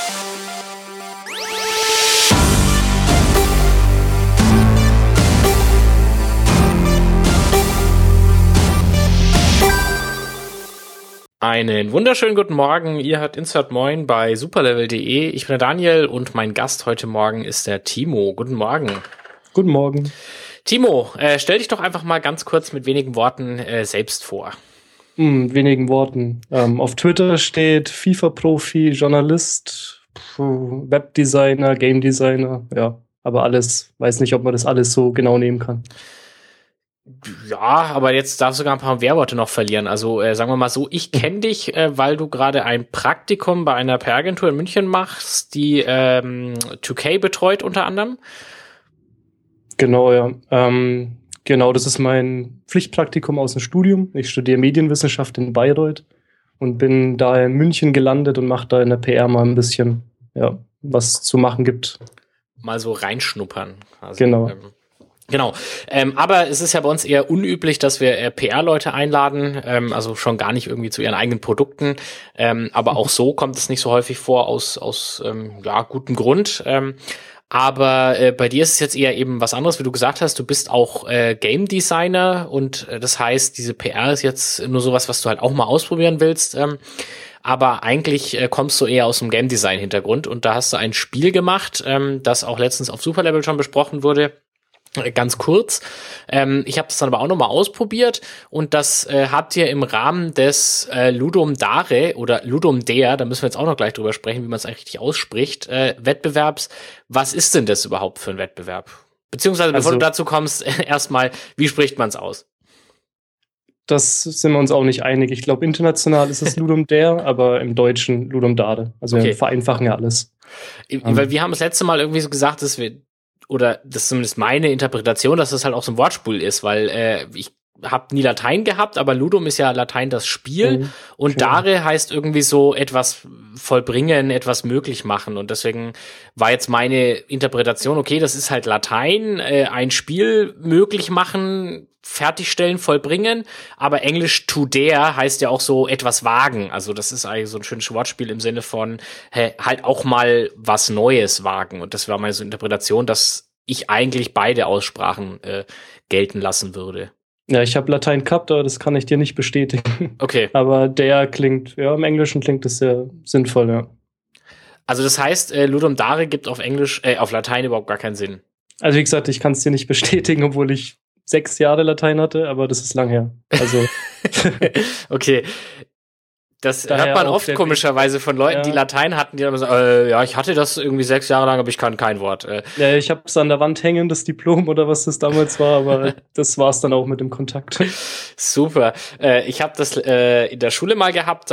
Einen wunderschönen guten Morgen, ihr hört Insert Moin bei superlevel.de. Ich bin der Daniel und mein Gast heute Morgen ist der Timo. Guten Morgen. Guten Morgen. Timo, stell dich doch einfach mal ganz kurz mit wenigen Worten selbst vor. Wenigen Worten. Auf Twitter steht FIFA-Profi, Journalist, Webdesigner, Game Designer, ja, aber alles, weiß nicht, ob man das alles so genau nehmen kann. Ja, aber jetzt darfst du sogar ein paar Wehrworte noch verlieren. Also sagen wir mal so, ich kenne dich, weil du gerade ein Praktikum bei einer PR-Agentur in München machst, die 2K betreut unter anderem. Genau, ja. Genau, das ist mein Pflichtpraktikum aus dem Studium. Ich studiere Medienwissenschaft in Bayreuth und bin da in München gelandet und mache da in der PR mal ein bisschen, ja, was zu machen gibt. Mal so reinschnuppern. Also, genau. Genau, aber es ist ja bei uns eher unüblich, dass wir PR-Leute einladen, also schon gar nicht irgendwie zu ihren eigenen Produkten, aber auch so kommt es nicht so häufig vor aus gutem Grund. Aber bei dir ist es jetzt eher eben was anderes, wie du gesagt hast, du bist auch Game Designer und das heißt, diese PR ist jetzt nur sowas, was du halt auch mal ausprobieren willst. Aber eigentlich kommst du eher aus dem Game Design Hintergrund und da hast du ein Spiel gemacht, das auch letztens auf Superlevel schon besprochen wurde. Ganz kurz. Ich habe das dann aber auch nochmal ausprobiert und das habt ihr im Rahmen des Ludum Dare oder Ludum Dare, da müssen wir jetzt auch noch gleich drüber sprechen, wie man es eigentlich richtig ausspricht, Wettbewerbs. Was ist denn das überhaupt für ein Wettbewerb? Beziehungsweise, bevor du dazu kommst, erstmal, wie spricht man es aus? Das sind wir uns auch nicht einig. Ich glaube, international ist es Ludum Dare, aber im Deutschen Ludum Dare. Also wir vereinfachen ja alles. Weil wir haben das letzte Mal irgendwie so gesagt, dass wir oder das ist zumindest meine Interpretation, dass das halt auch so ein Wortspiel ist, weil ich habe nie Latein gehabt, aber Ludum ist ja Latein das Spiel und Dare heißt irgendwie so etwas vollbringen, etwas möglich machen und deswegen war jetzt meine Interpretation, okay, das ist halt Latein, ein Spiel möglich machen, fertigstellen, vollbringen, aber Englisch to dare heißt ja auch so etwas wagen, also das ist eigentlich so ein schönes Wortspiel im Sinne von halt auch mal was Neues wagen und das war meine so Interpretation, dass ich eigentlich beide Aussprachen gelten lassen würde. Ja, ich habe Latein gehabt, aber das kann ich dir nicht bestätigen. Okay. Aber der klingt, ja, im Englischen klingt das sehr sinnvoll, ja. Also das heißt, Ludum Dare gibt auf auf Latein überhaupt gar keinen Sinn. Also wie gesagt, ich kann es dir nicht bestätigen, obwohl ich 6 Jahre Latein hatte, aber das ist lang her. Also okay. Das hört man oft komischerweise von Leuten, die Latein hatten, die dann sagen, ja, ich hatte das irgendwie 6 Jahre lang, aber ich kann kein Wort. Ja, ich habe es an der Wand hängen, das Diplom oder was das damals war, aber das war's dann auch mit dem Kontakt. Super. Ich habe das in der Schule mal gehabt,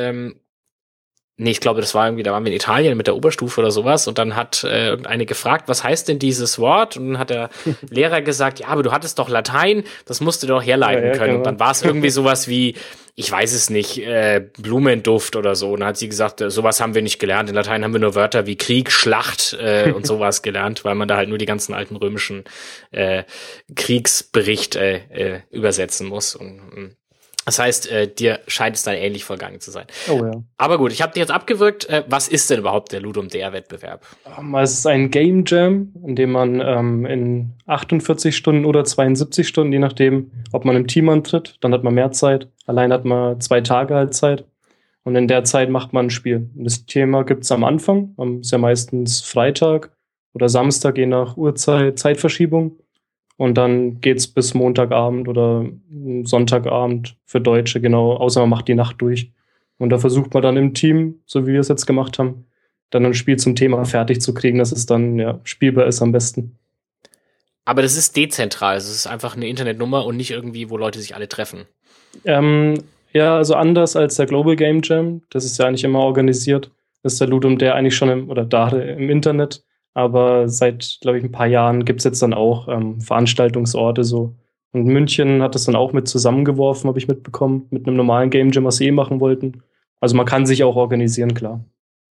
ich glaube, da waren wir in Italien mit der Oberstufe oder sowas und dann hat irgendeine gefragt, was heißt denn dieses Wort? Und dann hat der Lehrer gesagt, ja, aber du hattest doch Latein, das musst du doch herleiten können. Genau. Und dann war es irgendwie sowas wie, ich weiß es nicht, Blumenduft oder so. Und dann hat sie gesagt, sowas haben wir nicht gelernt. In Latein haben wir nur Wörter wie Krieg, Schlacht und sowas gelernt, weil man da halt nur die ganzen alten römischen Kriegsbericht übersetzen muss. Und das heißt, dir scheint es dann ähnlich vergangen zu sein. Oh ja. Aber gut, ich habe dich jetzt abgewürgt. Was ist denn überhaupt der Ludum Dare-Wettbewerb? Es ist ein Game Jam, in dem man in 48 Stunden oder 72 Stunden, je nachdem, ob man im Team antritt, dann hat man mehr Zeit. Allein hat man 2 Tage halt Zeit. Und in der Zeit macht man ein Spiel. Und das Thema gibt's am Anfang. Ist ja meistens Freitag oder Samstag, je nach Uhrzeit, Zeitverschiebung. Und dann geht's bis Montagabend oder Sonntagabend für Deutsche, genau, außer man macht die Nacht durch. Und da versucht man dann im Team, so wie wir es jetzt gemacht haben, dann ein Spiel zum Thema fertig zu kriegen, dass es dann spielbar ist am besten. Aber das ist dezentral, es ist einfach eine Internetnummer und nicht irgendwie, wo Leute sich alle treffen. Ja, also anders als der Global Game Jam, das ist ja eigentlich immer organisiert, ist der Ludum Dare eigentlich schon im Internet. Aber seit, glaube ich, ein paar Jahren gibt's jetzt dann auch Veranstaltungsorte so. Und München hat das dann auch mit zusammengeworfen, habe ich mitbekommen, mit einem normalen Game Jam, was sie machen wollten. Also man kann sich auch organisieren, klar.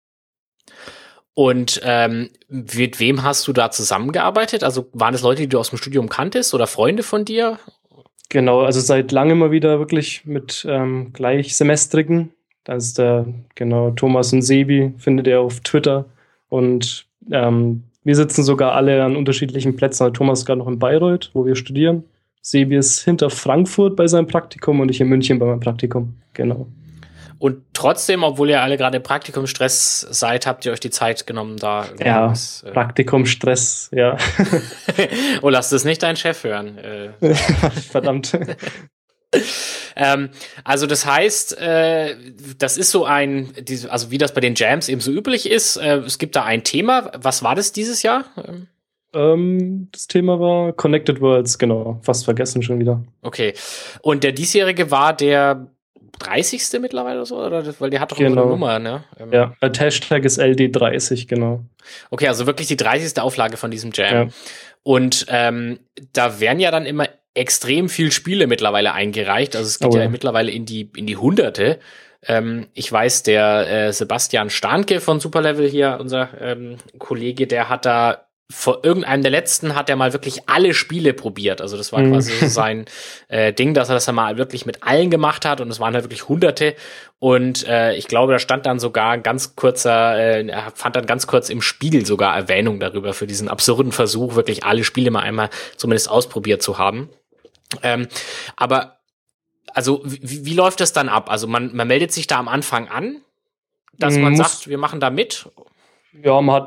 Und mit wem hast du da zusammengearbeitet? Also waren das Leute, die du aus dem Studium kanntest oder Freunde von dir? Genau, also seit langem mal wieder wirklich mit Gleichsemestrigen. Das ist genau, Thomas und Sebi, findet ihr auf Twitter. Und wir sitzen sogar alle an unterschiedlichen Plätzen. Also Thomas ist gerade noch in Bayreuth, wo wir studieren. Sebi ist hinter Frankfurt bei seinem Praktikum und ich in München bei meinem Praktikum. Genau. Und trotzdem, obwohl ihr alle gerade im Praktikumsstress seid, habt ihr euch die Zeit genommen, da Praktikumsstress, ja. Oh, lass das nicht dein Chef hören. Verdammt. Also das heißt, das ist so also wie das bei den Jams eben so üblich ist, es gibt da ein Thema. Was war das dieses Jahr? Das Thema war Connected Worlds, genau. Fast vergessen schon wieder. Okay. Und der diesjährige war der 30. mittlerweile oder so? Weil der hat doch eine Nummer, ne? Ja, der Hashtag ist LD30, genau. Okay, also wirklich die 30. Auflage von diesem Jam. Ja. Und da werden ja dann immer extrem viel Spiele mittlerweile eingereicht. Also es geht ja mittlerweile in die Hunderte. Ich weiß, der Sebastian Stahnke von Superlevel hier, unser Kollege, der hat da vor irgendeinem der letzten hat er mal wirklich alle Spiele probiert. Also das war quasi so sein Ding, dass er das dann mal wirklich mit allen gemacht hat und es waren halt wirklich Hunderte. Und ich glaube, da stand dann sogar ein ganz kurzer, er fand dann ganz kurz im Spiegel sogar Erwähnung darüber für diesen absurden Versuch, wirklich alle Spiele mal einmal zumindest ausprobiert zu haben. Aber also wie läuft das dann ab? Also man meldet sich da am Anfang an, dass man sagt, wir machen da mit? Ja, man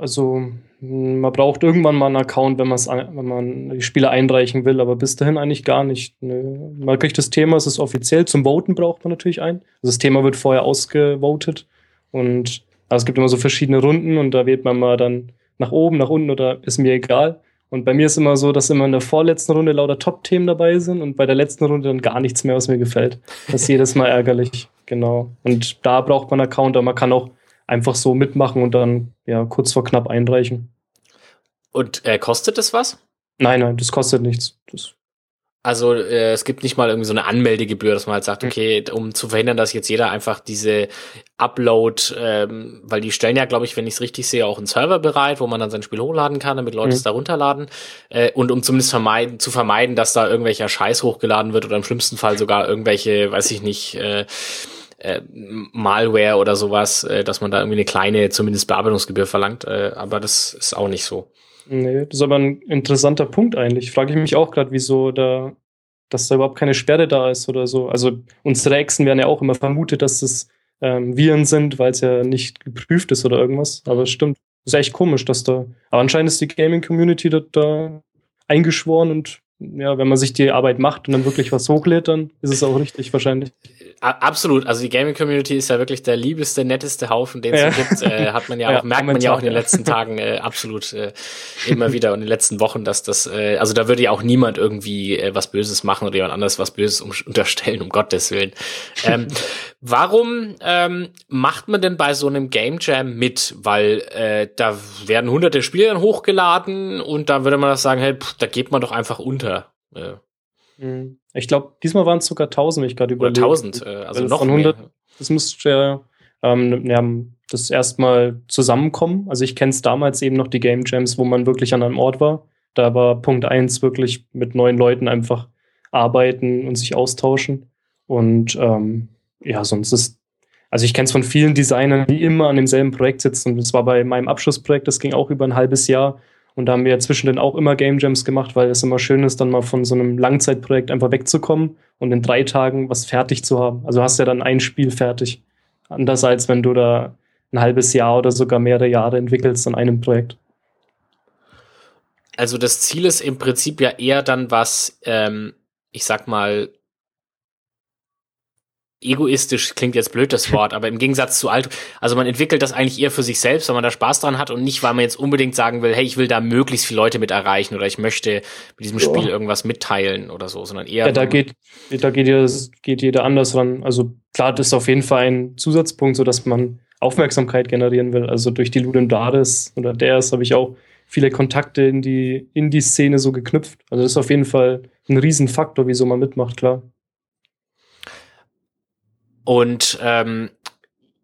braucht irgendwann mal einen Account, wenn man die Spiele einreichen will, aber bis dahin eigentlich gar nicht. Man kriegt das Thema, es ist offiziell, zum Voten braucht man natürlich einen. Also das Thema wird vorher ausgevotet und es gibt immer so verschiedene Runden und da wählt man mal dann nach oben, nach unten oder ist mir egal. Und bei mir ist immer so, dass immer in der vorletzten Runde lauter Top-Themen dabei sind und bei der letzten Runde dann gar nichts mehr, was mir gefällt. Das ist jedes Mal ärgerlich, genau. Und da braucht man einen Account, aber man kann auch einfach so mitmachen und dann kurz vor knapp einreichen. Und kostet das was? Nein, das kostet nichts. Also es gibt nicht mal irgendwie so eine Anmeldegebühr, dass man halt sagt, okay, um zu verhindern, dass jetzt jeder einfach diese Upload, weil die stellen ja, glaube ich, wenn ich es richtig sehe, auch einen Server bereit, wo man dann sein Spiel hochladen kann, damit Leute es da runterladen. Und um zumindest zu vermeiden, dass da irgendwelcher Scheiß hochgeladen wird oder im schlimmsten Fall sogar irgendwelche, weiß ich nicht, Malware oder sowas, dass man da irgendwie eine kleine, zumindest Bearbeitungsgebühr verlangt. Aber das ist auch nicht so. Nee, das ist aber ein interessanter Punkt eigentlich. Frage ich mich auch gerade, wieso dass da überhaupt keine Sperre da ist oder so. Also unsere Exen werden ja auch immer vermutet, dass das Viren sind, weil es ja nicht geprüft ist oder irgendwas. Aber es stimmt. Das ist echt komisch, aber anscheinend ist die Gaming-Community da eingeschworen und ja, wenn man sich die Arbeit macht und dann wirklich was hochlädt, dann ist es auch richtig wahrscheinlich. Absolut, also die Gaming-Community ist ja wirklich der liebeste, netteste Haufen, den es so gibt. Hat man ja auch, merkt man ja auch in den letzten Tagen absolut immer wieder und in den letzten Wochen, dass das, also da würde ja auch niemand irgendwie was Böses machen oder jemand anderes was Böses unterstellen, um Gottes Willen. Warum macht man denn bei so einem Game Jam mit? Weil da werden hunderte Spiele dann hochgeladen und da würde man das sagen, hey, da geht man doch einfach unter. Ich glaube, diesmal waren es sogar 1000, wenn ich gerade überlege. Oder 1000, also noch 100, mehr. Das müsste das erstmal zusammenkommen. Also ich kenne es damals eben noch, die Game Jams, wo man wirklich an einem Ort war. Da war Punkt 1 wirklich mit neuen Leuten einfach arbeiten und sich austauschen. Und sonst also ich kenne es von vielen Designern, die immer an demselben Projekt sitzen. Und das war bei meinem Abschlussprojekt, das ging auch über ein halbes Jahr. Und da haben wir ja zwischendrin auch immer Game Jams gemacht, weil es immer schön ist, dann mal von so einem Langzeitprojekt einfach wegzukommen und in 3 Tagen was fertig zu haben. Also hast ja dann ein Spiel fertig. Anders als wenn du da ein halbes Jahr oder sogar mehrere Jahre entwickelst an einem Projekt. Also das Ziel ist im Prinzip ja eher dann was, ich sag mal, egoistisch klingt jetzt blöd das Wort, aber im Gegensatz zu also man entwickelt das eigentlich eher für sich selbst, weil man da Spaß dran hat und nicht, weil man jetzt unbedingt sagen will, hey, ich will da möglichst viele Leute mit erreichen oder ich möchte mit diesem Spiel irgendwas mitteilen oder so, sondern eher... Ja, da geht jeder anders ran. Also klar, das ist auf jeden Fall ein Zusatzpunkt, so dass man Aufmerksamkeit generieren will. Also durch die Ludum Dare oder Dares habe ich auch viele Kontakte in die Szene so geknüpft. Also das ist auf jeden Fall ein Riesenfaktor, wieso man mitmacht, klar. Und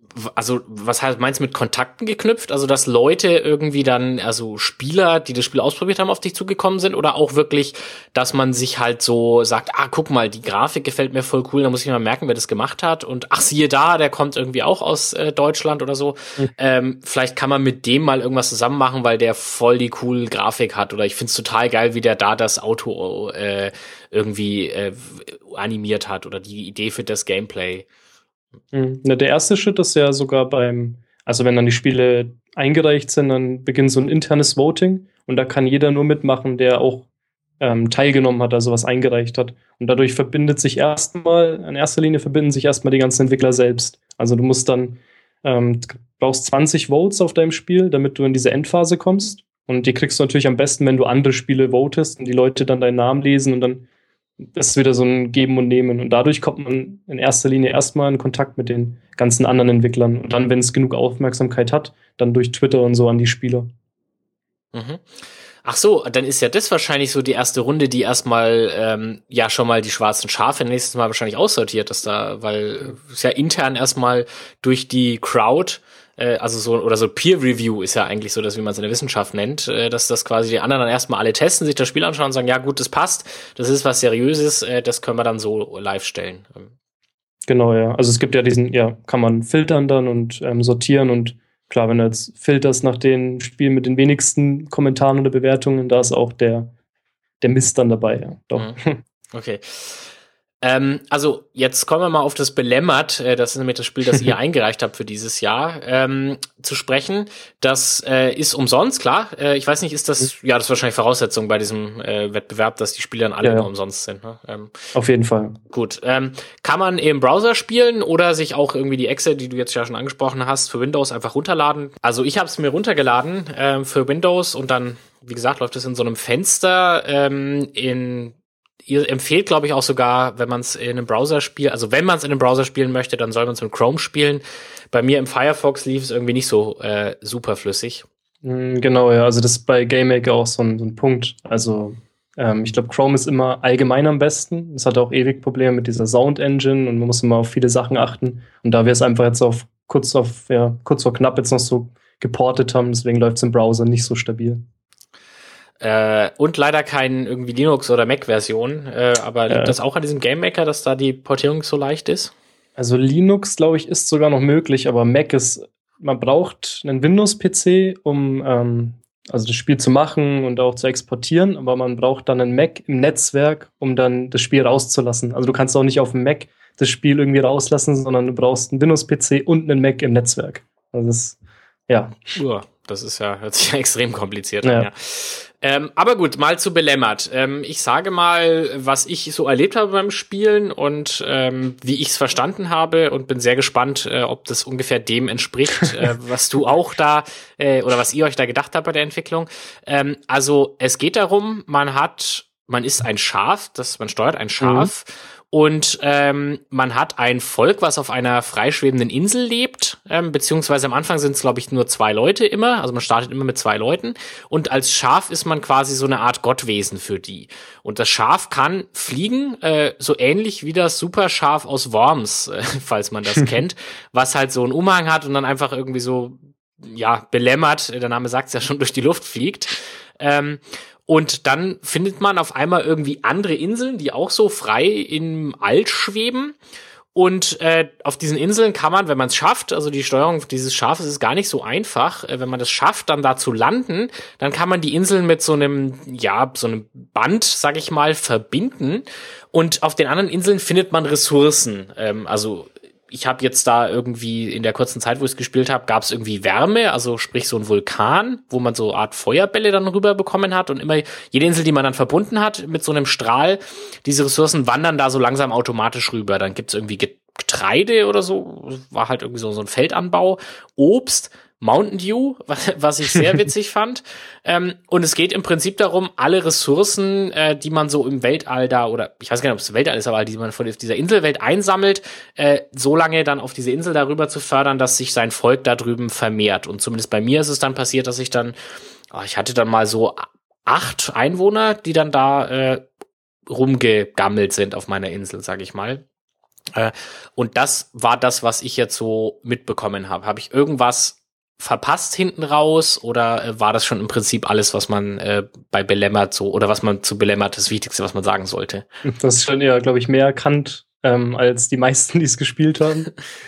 Also, was heißt, meinst du mit Kontakten geknüpft? Also, dass Leute irgendwie dann, also Spieler, die das Spiel ausprobiert haben, auf dich zugekommen sind? Oder auch wirklich, dass man sich halt so sagt, guck mal, die Grafik gefällt mir voll cool, da muss ich mal merken, wer das gemacht hat. Und siehe da, der kommt irgendwie auch aus Deutschland oder so. Vielleicht kann man mit dem mal irgendwas zusammen machen, weil der voll die coole Grafik hat. Oder ich find's total geil, wie der da das Auto irgendwie animiert hat oder die Idee für das Gameplay. Na, der erste Schritt ist ja sogar also wenn dann die Spiele eingereicht sind, dann beginnt so ein internes Voting und da kann jeder nur mitmachen, der auch teilgenommen hat, also was eingereicht hat. Und dadurch in erster Linie verbinden sich erstmal die ganzen Entwickler selbst. Also du musst dann, brauchst 20 Votes auf deinem Spiel, damit du in diese Endphase kommst. Und die kriegst du natürlich am besten, wenn du andere Spiele votest und die Leute dann deinen Namen lesen und dann ist wieder so ein Geben und Nehmen. Und dadurch kommt man in erster Linie erstmal in Kontakt mit den ganzen anderen Entwicklern. Und dann, wenn es genug Aufmerksamkeit hat, dann durch Twitter und so an die Spieler. Mhm. Ach so, dann ist ja das wahrscheinlich so die erste Runde, die erstmal schon mal die schwarzen Schafe nächstes Mal wahrscheinlich aussortiert, weil es ja intern erstmal durch die Crowd, so Peer Review ist ja eigentlich so, dass wie man es in der Wissenschaft nennt, dass das quasi die anderen dann erstmal alle testen, sich das Spiel anschauen und sagen, ja gut, das passt, das ist was Seriöses, das können wir dann so live stellen. Genau, ja. Also es gibt ja kann man filtern dann und sortieren und klar, wenn du jetzt filterst nach den Spielen mit den wenigsten Kommentaren oder Bewertungen, da ist auch der Mist dann dabei, ja. Doch. Okay. Also jetzt kommen wir mal auf das Belämmert, das ist nämlich das Spiel, das ihr eingereicht habt für dieses Jahr, zu sprechen. Das ist umsonst, klar. Ich weiß nicht, ist das, das ist wahrscheinlich Voraussetzung bei diesem Wettbewerb, dass die Spiele dann alle nur umsonst sind. Ne? Auf jeden Fall. Gut. Kann man im Browser spielen oder sich auch irgendwie die Exe, die du jetzt ja schon angesprochen hast, für Windows einfach runterladen? Also ich habe es mir runtergeladen für Windows und dann, wie gesagt, läuft es in so einem Fenster Ihr empfehlt, glaube ich, auch sogar, wenn man es in einem Browser spielt, also wenn man es in einem Browser spielen möchte, dann soll man es in Chrome spielen. Bei mir im Firefox lief es irgendwie nicht so super flüssig. Genau, ja, also das ist bei GameMaker auch so ein Punkt. Also ich glaube, Chrome ist immer allgemein am besten. Es hat auch ewig Probleme mit dieser Sound Engine und man muss immer auf viele Sachen achten. Und da wir es einfach jetzt kurz vor knapp jetzt noch so geportet haben, deswegen läuft es im Browser nicht so stabil. Und leider kein irgendwie Linux- oder Mac-Version. Aber liegt das auch an diesem GameMaker, dass da die Portierung so leicht ist? Also Linux, glaube ich, ist sogar noch möglich, aber man braucht einen Windows-PC, um also das Spiel zu machen und auch zu exportieren, aber man braucht dann einen Mac im Netzwerk, um dann das Spiel rauszulassen. Also du kannst auch nicht auf dem Mac das Spiel irgendwie rauslassen, sondern du brauchst einen Windows-PC und einen Mac im Netzwerk. Also das ist hört sich ja extrem kompliziert an, ja. Aber gut, mal zu Belämmert. Ich sage mal, was ich so erlebt habe beim Spielen und wie ich es verstanden habe und bin sehr gespannt, ob das ungefähr dem entspricht, was du auch da oder was ihr euch da gedacht habt bei der Entwicklung. Also es geht darum, man ist ein Schaf, man steuert ein Schaf. Und man hat ein Volk, was auf einer freischwebenden Insel lebt, beziehungsweise am Anfang sind es, glaube ich, nur 2 Leute immer, also man startet immer mit 2 Leuten und als Schaf ist man quasi so eine Art Gottwesen für die. Und das Schaf kann fliegen, so ähnlich wie das Superschaf aus Worms, falls man das kennt, was halt so einen Umhang hat und dann einfach irgendwie so, belämmert, der Name sagt es ja schon, durch die Luft fliegt. Und dann findet man auf einmal irgendwie andere Inseln, die auch so frei im All schweben. Und auf diesen Inseln kann man, wenn man es schafft, also die Steuerung dieses Schafes ist gar nicht so einfach, wenn man das schafft, dann da zu landen, dann kann man die Inseln mit so einem Band, sag ich mal, verbinden. Und auf den anderen Inseln findet man Ressourcen. Ich habe jetzt da irgendwie in der kurzen Zeit, wo ich es gespielt habe, gab es irgendwie Wärme, also sprich so ein Vulkan, wo man so eine Art Feuerbälle dann rüber bekommen hat und immer jede Insel, die man dann verbunden hat mit so einem Strahl, diese Ressourcen wandern da so langsam automatisch rüber. Dann gibt's irgendwie Getreide oder so, war halt irgendwie so ein Feldanbau, Obst, Mountain Dew, was ich sehr witzig fand. Und es geht im Prinzip darum, alle Ressourcen, die man so im Weltall da, oder ich weiß gar nicht, ob es Weltall ist, aber die man von dieser Inselwelt einsammelt, so lange dann auf diese Insel darüber zu fördern, dass sich sein Volk da drüben vermehrt. Und zumindest bei mir ist es dann passiert, dass ich hatte dann mal so 8 Einwohner, die dann da rumgegammelt sind auf meiner Insel, sag ich mal. Und das war das, was ich jetzt so mitbekommen habe. Habe ich irgendwas verpasst hinten raus oder war das schon im Prinzip alles, was man bei Belämmert so oder was man zu Belämmert das Wichtigste, was man sagen sollte? Das ist schon eher, glaube ich, mehr erkannt als die meisten, die es gespielt haben.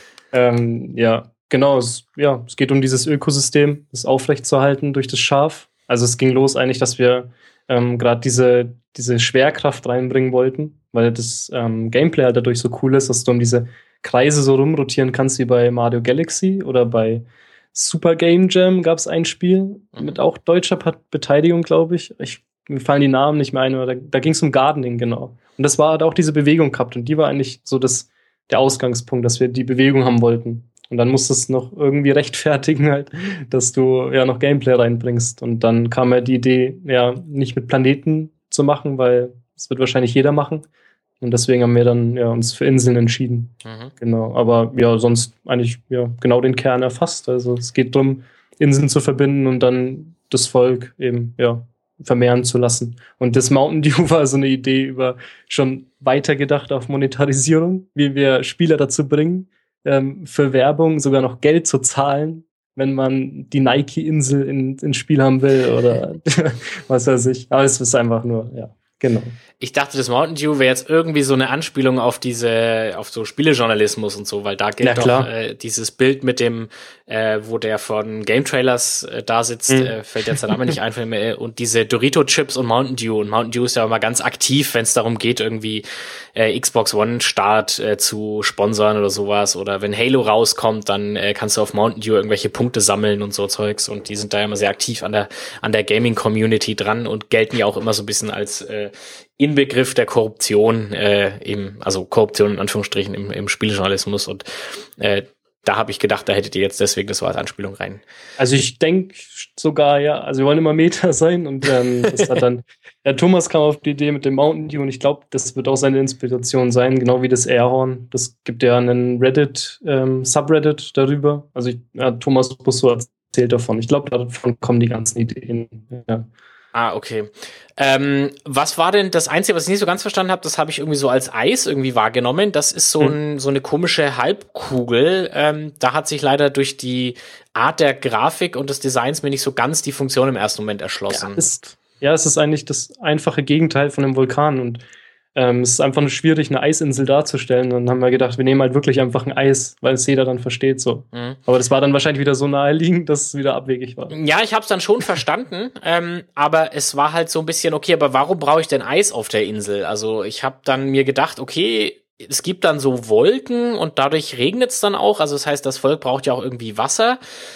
Ja, genau. Es geht um dieses Ökosystem, das aufrechtzuerhalten durch das Schaf. Also es ging los eigentlich, dass wir gerade diese Schwerkraft reinbringen wollten, weil das Gameplay halt dadurch so cool ist, dass du um diese Kreise so rumrotieren kannst wie bei Mario Galaxy oder bei Super Game Jam gab es ein Spiel mit auch deutscher Beteiligung, glaube ich. Mir fallen die Namen nicht mehr ein, aber da ging es um Gardening, genau. Und das hat auch diese Bewegung gehabt und die war eigentlich so der Ausgangspunkt, dass wir die Bewegung haben wollten. Und dann musst du es noch irgendwie rechtfertigen halt, dass du ja noch Gameplay reinbringst. Und dann kam ja die Idee, ja, nicht mit Planeten zu machen, weil das wird wahrscheinlich jeder machen. Und deswegen haben wir dann uns für Inseln entschieden. Genau. Aber ja, sonst eigentlich genau den Kern erfasst. Also es geht darum, Inseln zu verbinden und dann das Volk eben vermehren zu lassen. Und das Mountain Dew war so eine Idee über schon weitergedacht auf Monetarisierung, wie wir Spieler dazu bringen, für Werbung sogar noch Geld zu zahlen, wenn man die Nike-Insel ins Spiel haben will oder was weiß ich. Aber es ist einfach nur, genau. Ich dachte, das Mountain Dew wäre jetzt irgendwie so eine Anspielung auf so Spielejournalismus und so, weil da gilt doch dieses Bild mit dem, wo der von Game Trailers da sitzt, fällt jetzt der Name nicht ein, und diese Dorito-Chips und Mountain Dew. Und Mountain Dew ist ja immer ganz aktiv, wenn es darum geht, irgendwie Xbox One Start zu sponsern oder sowas. Oder wenn Halo rauskommt, dann kannst du auf Mountain Dew irgendwelche Punkte sammeln und so Zeugs. Und die sind da immer sehr aktiv an der Gaming-Community dran und gelten ja auch immer so ein bisschen als Inbegriff der Korruption, also Korruption in Anführungsstrichen im Spieljournalismus. Und da habe ich gedacht, da hättet ihr jetzt deswegen das war als Anspielung rein. Also ich denke sogar, also wir wollen immer Meta sein und das hat dann, Thomas kam auf die Idee mit dem Mountain Dew und ich glaube, das wird auch seine Inspiration sein, genau wie das Airhorn. Das gibt ja einen Subreddit darüber. Also Thomas Busso erzählt davon. Ich glaube, davon kommen die ganzen Ideen. Ja. Ah, okay. Was war denn das Einzige, was ich nicht so ganz verstanden habe, das habe ich irgendwie so als Eis irgendwie wahrgenommen. Das ist so eine komische Halbkugel. Da hat sich leider durch die Art der Grafik und des Designs mir nicht so ganz die Funktion im ersten Moment erschlossen. Es ist eigentlich das einfache Gegenteil von einem Vulkan und es ist einfach nur schwierig, eine Eisinsel darzustellen. Dann haben wir gedacht, wir nehmen halt wirklich einfach ein Eis, weil es jeder dann versteht so. Aber das war dann wahrscheinlich wieder so naheliegend, dass es wieder abwegig war. Ja, ich habe es dann schon verstanden, aber es war halt so ein bisschen, okay, aber warum brauche ich denn Eis auf der Insel? Also ich habe dann mir gedacht, okay, es gibt dann so Wolken und dadurch regnet es dann auch. Also das heißt, das Volk braucht ja auch irgendwie Wasser.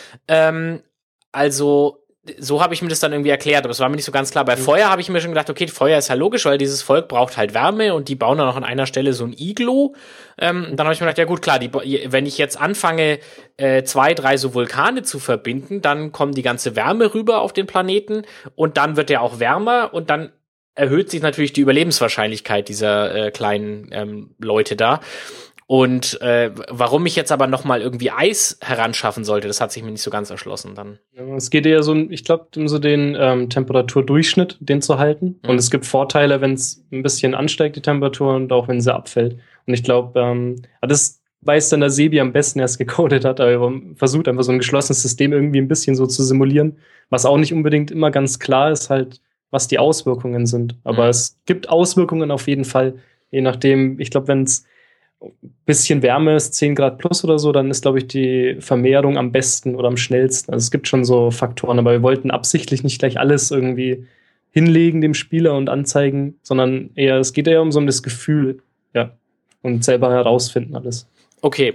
So habe ich mir das dann irgendwie erklärt, aber es war mir nicht so ganz klar. Bei Feuer habe ich mir schon gedacht, okay, Feuer ist ja logisch, weil dieses Volk braucht halt Wärme und die bauen dann auch an einer Stelle so ein Iglu. Dann habe ich mir gedacht, ja gut, klar, wenn ich jetzt anfange, 2, 3 so Vulkane zu verbinden, dann kommt die ganze Wärme rüber auf den Planeten und dann wird der auch wärmer und dann erhöht sich natürlich die Überlebenswahrscheinlichkeit dieser kleinen Leute da. Und warum ich jetzt aber noch mal irgendwie Eis heranschaffen sollte, das hat sich mir nicht so ganz erschlossen dann. Ja, es geht eher so, ich glaube, um so den Temperaturdurchschnitt, den zu halten. Und es gibt Vorteile, wenn es ein bisschen ansteigt, die Temperatur, und auch wenn sie abfällt. Und ich glaube, das weiß dann der Sebi am besten, der es gecodet hat, aber er versucht einfach so ein geschlossenes System irgendwie ein bisschen so zu simulieren, was auch nicht unbedingt immer ganz klar ist, halt, was die Auswirkungen sind. Aber es gibt Auswirkungen auf jeden Fall, je nachdem, ich glaube, wenn es bisschen Wärme ist, 10 Grad plus oder so, dann ist, glaube ich, die Vermehrung am besten oder am schnellsten. Also es gibt schon so Faktoren, aber wir wollten absichtlich nicht gleich alles irgendwie hinlegen dem Spieler und anzeigen, sondern es geht eher um so das Gefühl, und selber herausfinden alles. Okay.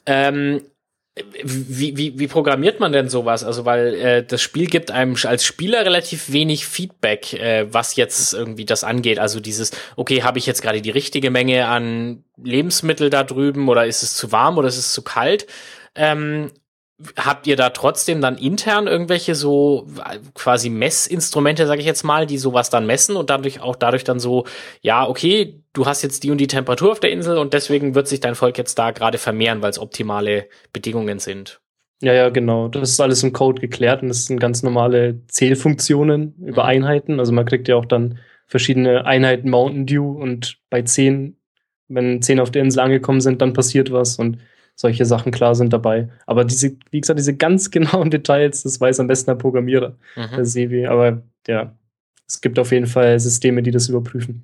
Wie programmiert man denn sowas? Also, weil das Spiel gibt einem als Spieler relativ wenig Feedback, was jetzt irgendwie das angeht. Also dieses, okay, habe ich jetzt gerade die richtige Menge an Lebensmittel da drüben oder ist es zu warm oder ist es zu kalt? Habt ihr da trotzdem dann intern irgendwelche so quasi Messinstrumente, sage ich jetzt mal, die sowas dann messen und dadurch dann so, ja, okay, du hast jetzt die und die Temperatur auf der Insel und deswegen wird sich dein Volk jetzt da gerade vermehren, weil es optimale Bedingungen sind? Ja, genau. Das ist alles im Code geklärt und das sind ganz normale Zählfunktionen über Einheiten. Also man kriegt ja auch dann verschiedene Einheiten Mountain Dew und bei 10 wenn 10 auf der Insel angekommen sind, dann passiert was und solche Sachen klar sind dabei. Aber wie gesagt, diese ganz genauen Details, das weiß am besten der Programmierer, der Sevi. Aber ja, es gibt auf jeden Fall Systeme, die das überprüfen.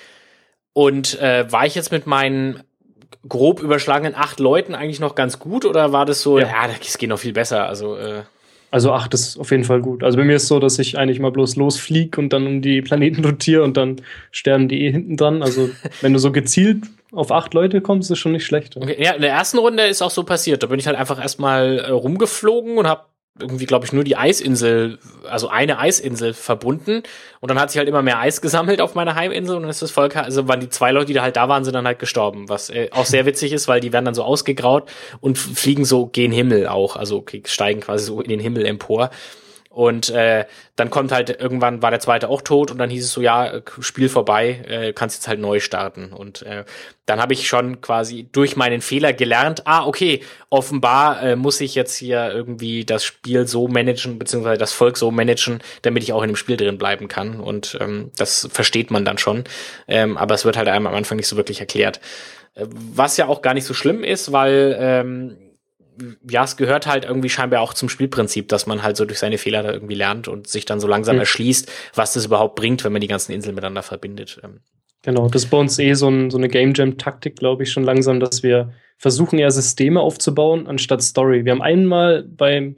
Und war ich jetzt mit meinen grob überschlagenen 8 Leuten eigentlich noch ganz gut oder war das so, ja das geht noch viel besser? Also 8 ist auf jeden Fall gut. Also bei mir ist es so, dass ich eigentlich mal bloß losfliege und dann um die Planeten rotiere und dann sterben die hinten dran. Also wenn du so gezielt auf 8 Leute kommst, ist schon nicht schlecht. Okay, ja, in der ersten Runde ist auch so passiert. Da bin ich halt einfach erstmal rumgeflogen und habe irgendwie, glaube ich, nur die Eisinsel, also eine Eisinsel verbunden. Und dann hat sich halt immer mehr Eis gesammelt auf meiner Heiminsel und dann ist das Volk, also waren die 2 Leute, die da halt da waren, sind dann halt gestorben. Was auch sehr witzig ist, weil die werden dann so ausgegraut und fliegen so gen Himmel auch. Also steigen quasi so in den Himmel empor. Und dann kommt halt, irgendwann war der zweite auch tot und dann hieß es so, ja, Spiel vorbei, kannst jetzt halt neu starten. Und dann habe ich schon quasi durch meinen Fehler gelernt, okay, offenbar muss ich jetzt hier irgendwie das Spiel so managen, beziehungsweise das Volk so managen, damit ich auch in dem Spiel drin bleiben kann. Und das versteht man dann schon. Aber es wird halt einem am Anfang nicht so wirklich erklärt. Was ja auch gar nicht so schlimm ist, weil ja, es gehört halt irgendwie scheinbar auch zum Spielprinzip, dass man halt so durch seine Fehler da irgendwie lernt und sich dann so langsam erschließt, was das überhaupt bringt, wenn man die ganzen Inseln miteinander verbindet. Genau, das ist bei uns so eine Game Jam-Taktik, glaube ich, schon langsam, dass wir versuchen, eher Systeme aufzubauen, anstatt Story. Wir haben einmal beim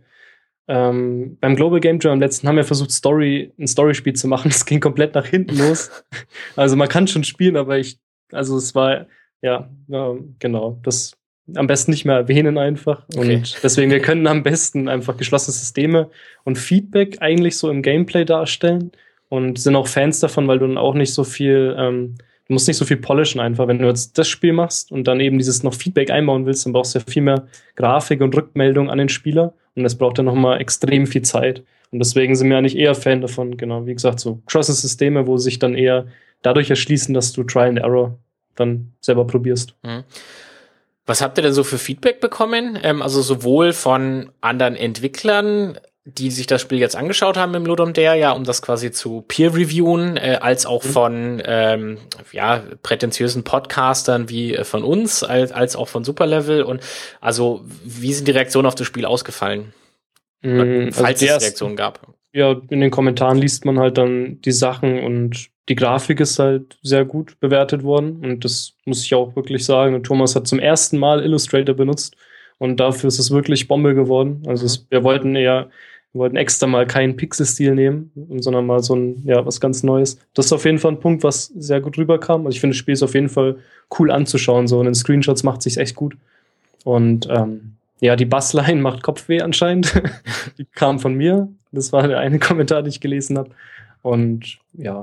Global Game Jam am letzten haben wir versucht, ein Story-Spiel zu machen. Das ging komplett nach hinten los. Also man kann schon spielen, aber es war, genau, das am besten nicht mehr erwähnen einfach. Okay. Und deswegen, wir können am besten einfach geschlossene Systeme und Feedback eigentlich so im Gameplay darstellen und sind auch Fans davon, weil du dann auch nicht so viel, du musst nicht so viel polishen einfach. Wenn du jetzt das Spiel machst und dann eben dieses noch Feedback einbauen willst, dann brauchst du ja viel mehr Grafik und Rückmeldung an den Spieler und das braucht dann nochmal extrem viel Zeit. Und deswegen sind wir eigentlich eher Fan davon, genau, wie gesagt, so Cross-Systeme, wo sich dann eher dadurch erschließen, dass du Trial and Error dann selber probierst. Was habt ihr denn so für Feedback bekommen? Also sowohl von anderen Entwicklern, die sich das Spiel jetzt angeschaut haben im Ludum Dare, ja, um das quasi zu peer-reviewen, als auch von prätentiösen Podcastern wie von uns, als auch von Superlevel. Und also, wie sind die Reaktionen auf das Spiel ausgefallen? Falls es Reaktionen gab. Ja, in den Kommentaren liest man halt dann die Sachen und die Grafik ist halt sehr gut bewertet worden und das muss ich auch wirklich sagen. Und Thomas hat zum ersten Mal Illustrator benutzt und dafür ist es wirklich Bombe geworden. Also wir wollten extra mal keinen Pixel-Stil nehmen, sondern mal so was ganz Neues. Das ist auf jeden Fall ein Punkt, was sehr gut rüberkam. Also ich finde, das Spiel ist auf jeden Fall cool anzuschauen. So in den Screenshots macht sich's echt gut. Und die Bassline macht Kopfweh anscheinend. Die kam von mir. Das war der eine Kommentar, den ich gelesen habe. Und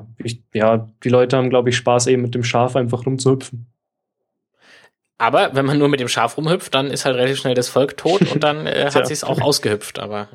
die Leute haben, glaube ich, Spaß, eben mit dem Schaf einfach rumzuhüpfen. Aber wenn man nur mit dem Schaf rumhüpft, dann ist halt relativ schnell das Volk tot und dann hat sich's auch ausgehüpft. Aber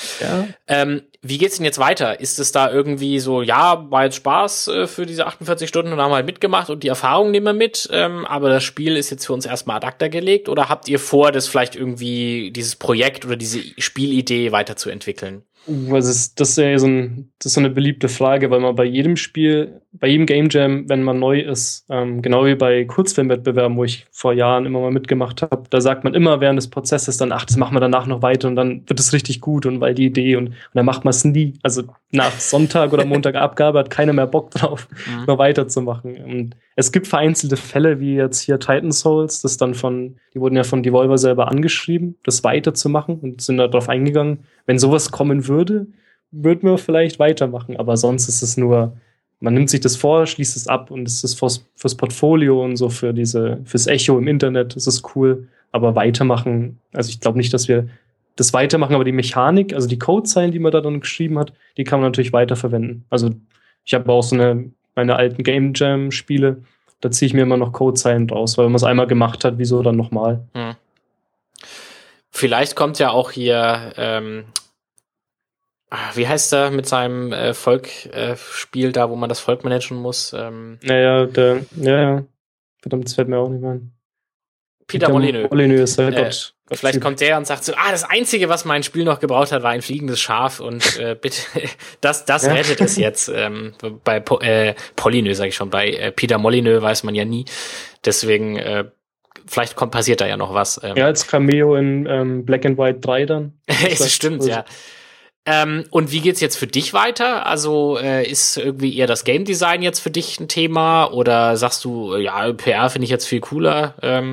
wie geht's denn jetzt weiter? Ist es da irgendwie so, war jetzt Spaß für diese 48 Stunden und haben halt mitgemacht und die Erfahrung nehmen wir mit, aber das Spiel ist jetzt für uns erstmal ad acta gelegt oder habt ihr vor, das vielleicht irgendwie dieses Projekt oder diese Spielidee weiterzuentwickeln? Das ist so eine beliebte Frage, weil man bei jedem Spiel, bei jedem Game Jam, wenn man neu ist, genau wie bei Kurzfilmwettbewerben, wo ich vor Jahren immer mal mitgemacht habe, da sagt man immer während des Prozesses dann, das machen wir danach noch weiter und dann wird es richtig gut und weil die Idee und dann macht man es nie. Also nach Sonntag oder Montagabgabe hat keiner mehr Bock drauf, noch weiterzumachen. Und es gibt vereinzelte Fälle, wie jetzt hier Titan Souls, die wurden ja von Devolver selber angeschrieben, das weiterzumachen und sind da drauf eingegangen. Wenn sowas kommen würde, würden wir vielleicht weitermachen. Aber sonst ist es nur, man nimmt sich das vor, schließt es ab und es ist fürs Portfolio und so fürs Echo im Internet, das ist cool. Aber weitermachen, also ich glaube nicht, dass wir das weitermachen, aber die Mechanik, also die Codezeilen, die man da dann geschrieben hat, die kann man natürlich weiterverwenden. Also ich habe auch meine alten Game Jam Spiele, da ziehe ich mir immer noch Codezeilen draus, weil man es einmal gemacht hat, wieso dann nochmal? Vielleicht kommt ja auch hier, wie heißt er mit seinem Volk-Spiel da, wo man das Volk managen muss? Verdammt, das fällt mir auch nicht mehr ein. Peter Molyneux. Molyneux ist halt Gott. Vielleicht kommt der und sagt so, das Einzige, was mein Spiel noch gebraucht hat, war ein fliegendes Schaf und bitte, das rettet es jetzt. Bei Molyneux sage ich schon, bei Peter Molyneux weiß man ja nie. Deswegen, vielleicht passiert da ja noch was. Ja, als Cameo in Black and White 3 dann. Das stimmt, ja. Und wie geht's jetzt für dich weiter? Also ist irgendwie eher das Game Design jetzt für dich ein Thema oder sagst du, ja, PR finde ich jetzt viel cooler?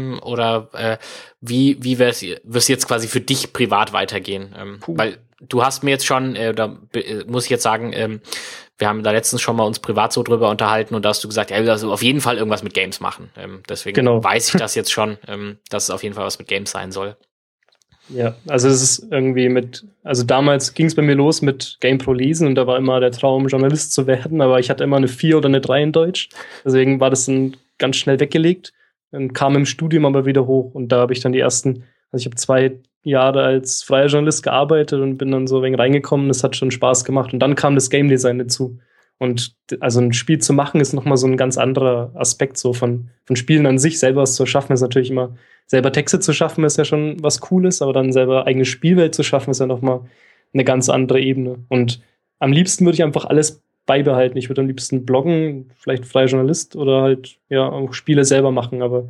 Oder wie wir's jetzt quasi für dich privat weitergehen? Weil du hast mir jetzt schon, da muss ich jetzt sagen, wir haben da letztens schon mal uns privat so drüber unterhalten und da hast du gesagt, ja, du willst auf jeden Fall irgendwas mit Games machen. Deswegen weiß ich das jetzt schon, dass es auf jeden Fall was mit Games sein soll. Ja, also es ist irgendwie also damals ging es bei mir los mit GamePro lesen und da war immer der Traum, Journalist zu werden, aber ich hatte immer eine 4 oder eine 3 in Deutsch. Deswegen war das dann ganz schnell weggelegt und kam im Studium aber wieder hoch und da habe ich dann also ich habe 2 Jahre als freier Journalist gearbeitet und bin dann so ein wenig reingekommen, das hat schon Spaß gemacht und dann kam das Game Design dazu. Und also ein Spiel zu machen ist nochmal so ein ganz anderer Aspekt so von Spielen an sich. Selber was zu schaffen ist natürlich immer, selber Texte zu schaffen ist ja schon was Cooles, aber dann selber eigene Spielwelt zu schaffen ist ja nochmal eine ganz andere Ebene. Und am liebsten würde ich einfach alles beibehalten. Ich würde am liebsten bloggen, vielleicht freier Journalist oder halt ja auch Spiele selber machen. Aber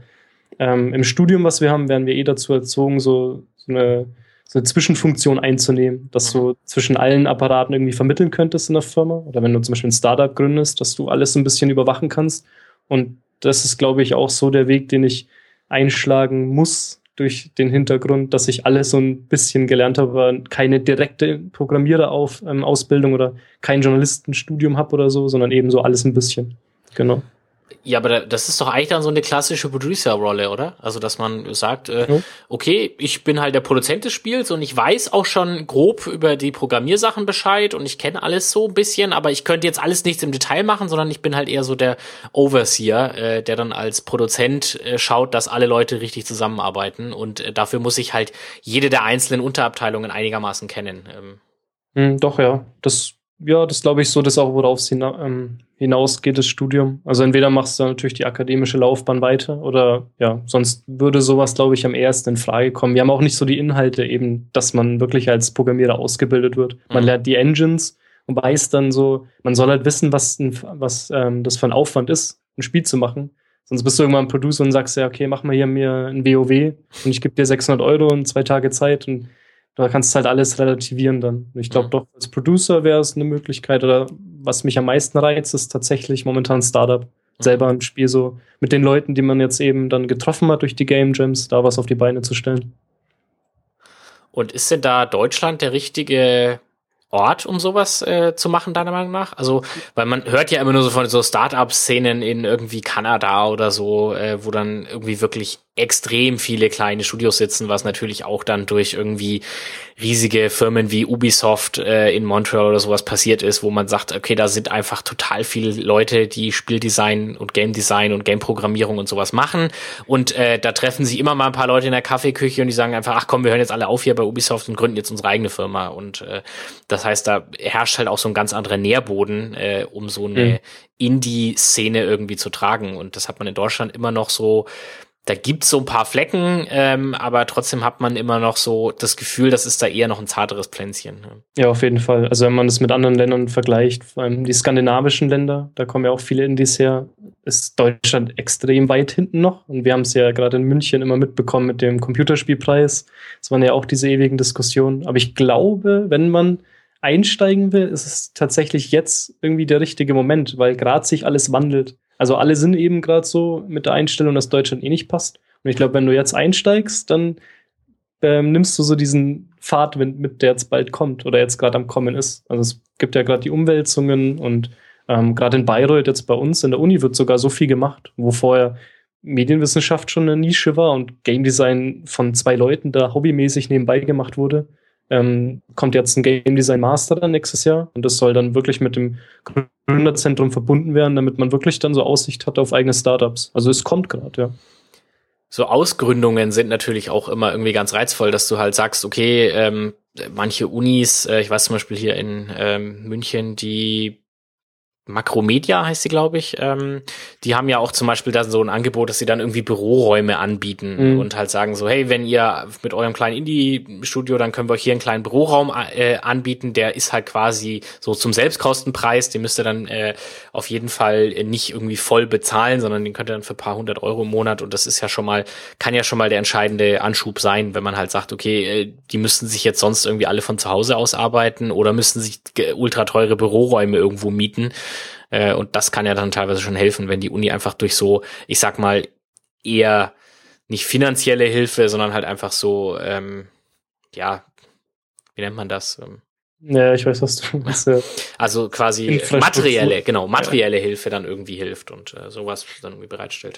im Studium, was wir haben, werden wir dazu erzogen, so eine Zwischenfunktion einzunehmen, dass du zwischen allen Apparaten irgendwie vermitteln könntest in der Firma. Oder wenn du zum Beispiel ein Startup gründest, dass du alles ein bisschen überwachen kannst. Und das ist, glaube ich, auch so der Weg, den ich einschlagen muss durch den Hintergrund, dass ich alles so ein bisschen gelernt habe, aber keine direkte Programmierer-Ausbildung oder kein Journalistenstudium habe oder so, sondern eben so alles ein bisschen. Genau. Ja, aber das ist doch eigentlich dann so eine klassische Producer-Rolle, oder? Also, dass man sagt, okay, ich bin halt der Produzent des Spiels und ich weiß auch schon grob über die Programmiersachen Bescheid und ich kenne alles so ein bisschen, aber ich könnte jetzt alles nichts im Detail machen, sondern ich bin halt eher so der Overseer, der dann als Produzent schaut, dass alle Leute richtig zusammenarbeiten und dafür muss ich halt jede der einzelnen Unterabteilungen einigermaßen kennen. Doch, ja. Das glaube ich so, das auch, worauf es hinausgeht, das Studium. Also entweder machst du natürlich die akademische Laufbahn weiter oder ja, sonst würde sowas, glaube ich, am ehesten in Frage kommen. Wir haben auch nicht so die Inhalte eben, dass man wirklich als Programmierer ausgebildet wird. Man lernt die Engines und weiß dann so, man soll halt wissen, was das für ein Aufwand ist, ein Spiel zu machen. Sonst bist du irgendwann ein Producer und sagst ja, okay, mach mal hier mir ein WoW und ich gebe dir 600 € und 2 Tage Zeit und da kannst du halt alles relativieren dann. Ich glaube doch, als Producer wäre es eine Möglichkeit oder was mich am meisten reizt, ist tatsächlich momentan Startup. Selber ein Spiel so mit den Leuten, die man jetzt eben dann getroffen hat durch die Game Jams, da was auf die Beine zu stellen. Und ist denn da Deutschland der richtige Ort, um sowas zu machen, deiner Meinung nach? Also, weil man hört ja immer nur so von so Start-up-Szenen in irgendwie Kanada oder so, wo dann irgendwie wirklich extrem viele kleine Studios sitzen, was natürlich auch dann durch irgendwie riesige Firmen wie Ubisoft in Montreal oder sowas passiert ist, wo man sagt, okay, da sind einfach total viele Leute, die Spieldesign und Game Design und Game-Programmierung und sowas machen und da treffen sich immer mal ein paar Leute in der Kaffeeküche und die sagen einfach, ach komm, wir hören jetzt alle auf hier bei Ubisoft und gründen jetzt unsere eigene Firma und das heißt, da herrscht halt auch so ein ganz anderer Nährboden, um so eine Indie-Szene irgendwie zu tragen und das hat man in Deutschland immer noch so. Da gibt's so ein paar Flecken, aber trotzdem hat man immer noch so das Gefühl, das ist da eher noch ein zarteres Pflänzchen. Ja, auf jeden Fall. Also wenn man das mit anderen Ländern vergleicht, vor allem die skandinavischen Länder, da kommen ja auch viele Indies her, ist Deutschland extrem weit hinten noch. Und wir haben es ja gerade in München immer mitbekommen mit dem Computerspielpreis. Das waren ja auch diese ewigen Diskussionen. Aber ich glaube, wenn man einsteigen will, ist es tatsächlich jetzt irgendwie der richtige Moment, weil gerade sich alles wandelt. Also alle sind eben gerade so mit der Einstellung, dass Deutschland eh nicht passt. Und ich glaube, wenn du jetzt einsteigst, dann nimmst du so diesen Fahrtwind mit, der jetzt bald kommt oder jetzt gerade am Kommen ist. Also es gibt ja gerade die Umwälzungen und gerade in Bayreuth jetzt bei uns in der Uni wird sogar so viel gemacht, wo vorher Medienwissenschaft schon eine Nische war und Game Design von 2 Leuten da hobbymäßig nebenbei gemacht wurde. Kommt jetzt ein Game Design Master dann nächstes Jahr und das soll dann wirklich mit dem Gründerzentrum verbunden werden, damit man wirklich dann so Aussicht hat auf eigene Startups. Also es kommt gerade, ja. So Ausgründungen sind natürlich auch immer irgendwie ganz reizvoll, dass du halt sagst, okay, manche Unis, ich weiß zum Beispiel hier in München, die Makromedia heißt sie, glaube ich. Die haben ja auch zum Beispiel da so ein Angebot, dass sie dann irgendwie Büroräume anbieten und halt sagen so, hey, wenn ihr mit eurem kleinen Indie-Studio, dann können wir euch hier einen kleinen Büroraum anbieten, der ist halt quasi so zum Selbstkostenpreis, den müsst ihr dann auf jeden Fall nicht irgendwie voll bezahlen, sondern den könnt ihr dann für ein paar 100 Euro im Monat, und das ist ja schon mal, kann ja schon mal der entscheidende Anschub sein, wenn man halt sagt, okay, die müssten sich jetzt sonst irgendwie alle von zu Hause aus arbeiten oder müssten sich ultra teure Büroräume irgendwo mieten. Und das kann ja dann teilweise schon helfen, wenn die Uni einfach durch so, ich sag mal, eher nicht finanzielle Hilfe, sondern halt einfach so, ja, wie nennt man das? Ja, ich weiß, was du meinst. Also quasi materielle Hilfe dann irgendwie hilft und sowas dann irgendwie bereitstellt.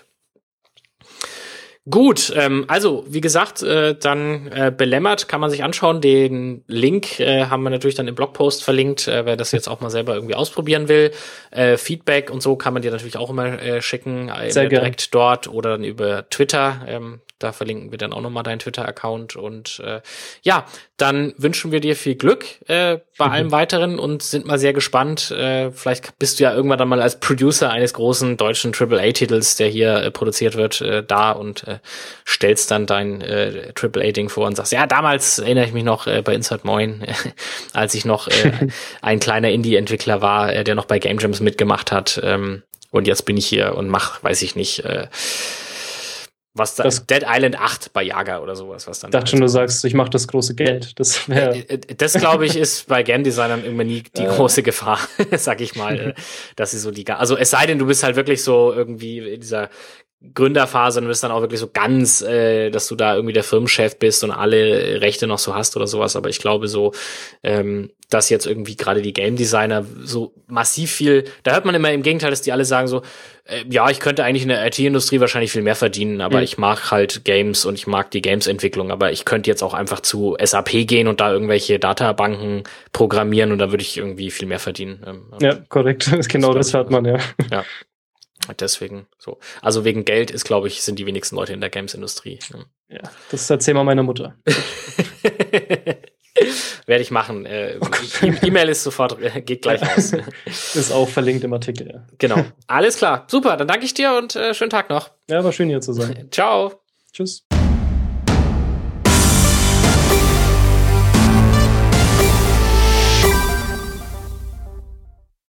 Gut, also wie gesagt, dann Belämmert kann man sich anschauen. Den Link haben wir natürlich dann im Blogpost verlinkt, wer das jetzt auch mal selber irgendwie ausprobieren will. Feedback und so kann man dir natürlich auch immer schicken, direkt dort oder dann über Twitter. Da verlinken wir dann auch nochmal deinen Twitter-Account. Und ja, dann wünschen wir dir viel Glück bei allem Weiteren und sind mal sehr gespannt. Vielleicht bist du ja irgendwann dann mal als Producer eines großen deutschen AAA-Titels, der hier produziert wird, da und stellst dann dein AAA-Ding vor und sagst, ja, damals erinnere ich mich noch bei Insert Moin, als ich noch ein kleiner Indie-Entwickler war, der noch bei Game Jams mitgemacht hat. Und jetzt bin ich hier und mach, weiß ich nicht, was da, Dead Island 8 bei Jager oder sowas, was dann. Ich dachte schon, du sagst, ich mache das große Geld. Das glaube ich, ist bei Game Designern immer nie die große Gefahr, sag ich mal, dass sie so also es sei denn, du bist halt wirklich so irgendwie in dieser Gründerphase und bist dann auch wirklich so ganz, dass du da irgendwie der Firmenchef bist und alle Rechte noch so hast oder sowas, aber ich glaube so, dass jetzt irgendwie gerade die Game Designer so massiv viel, da hört man immer im Gegenteil, dass die alle sagen so, ja, ich könnte eigentlich in der IT-Industrie wahrscheinlich viel mehr verdienen, aber ich mag halt Games und ich mag die Games-Entwicklung, aber ich könnte jetzt auch einfach zu SAP gehen und da irgendwelche Databanken programmieren und da würde ich irgendwie viel mehr verdienen. Ja, korrekt, genau das hört man, ja. Ja. Deswegen so. Also wegen Geld ist, glaube ich, sind die wenigsten Leute in der Games-Industrie. Ja, das erzähl mal meiner Mutter. Werde ich machen. E-Mail ist sofort, geht gleich raus. Ist auch verlinkt im Artikel, ja. Genau. Alles klar. Super, dann danke ich dir und schönen Tag noch. Ja, war schön hier zu sein. Ciao. Tschüss.